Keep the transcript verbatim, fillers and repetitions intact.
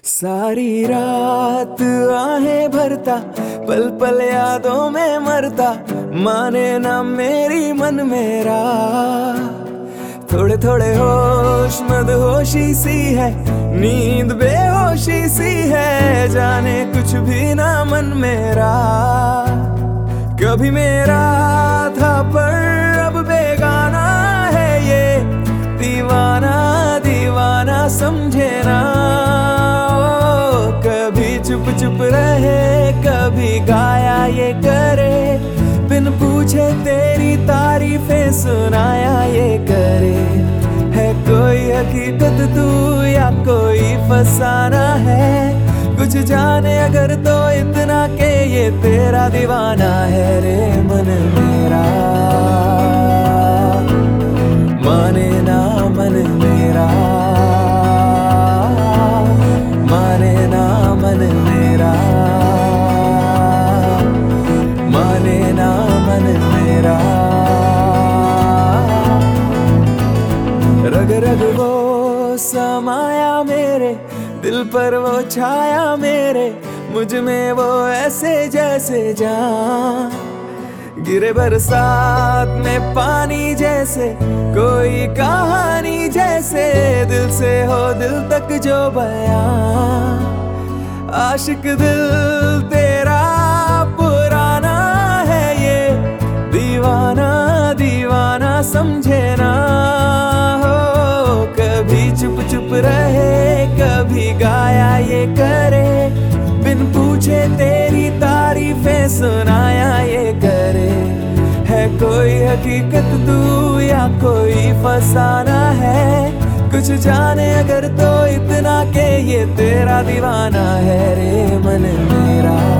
सारी रात आहें भरता, पल पल यादों में मरता, माने ना मेरी मन मेरा। थोड़े थोड़े होश मदहोशी सी है, नींद बेहोशी सी है, जाने कुछ भी ना मन मेरा। कभी मेरा था पर अब बेगाना है ये, दीवाना दीवाना समझे ना। कभी चुप चुप रहे, कभी गाया ये करे, बिन पूछे तेरी तारीफें सुनाया ये करे। है कोई हकीकत तू या कोई फसाना है, कुछ जाने अगर तो इतना के ये तेरा दीवाना है रे मन मेरा। माने ना मन मेरा, माने ना मन मेरा, माने ना मन मेरा। रग रग वो समाया मेरे दिल पर, वो छाया मेरे मुझ में, वो ऐसे जैसे जान गिरे बरसात में पानी जैसे, कोई कहानी जैसे, दिल से हो दिल तक जो बयां। आशिक दिल तेरा पुराना है ये, दीवाना दीवाना समझे ना। हो कभी चुप चुप रहे, कभी गाया ये करे, बिन पूछे तेरी तारीफें सुनाया ये करे। है कोई हकीकत तू या कोई फसाना है, कुछ जाने अगर तो इतना के ये तेरा दीवाना है रे मन मेरा।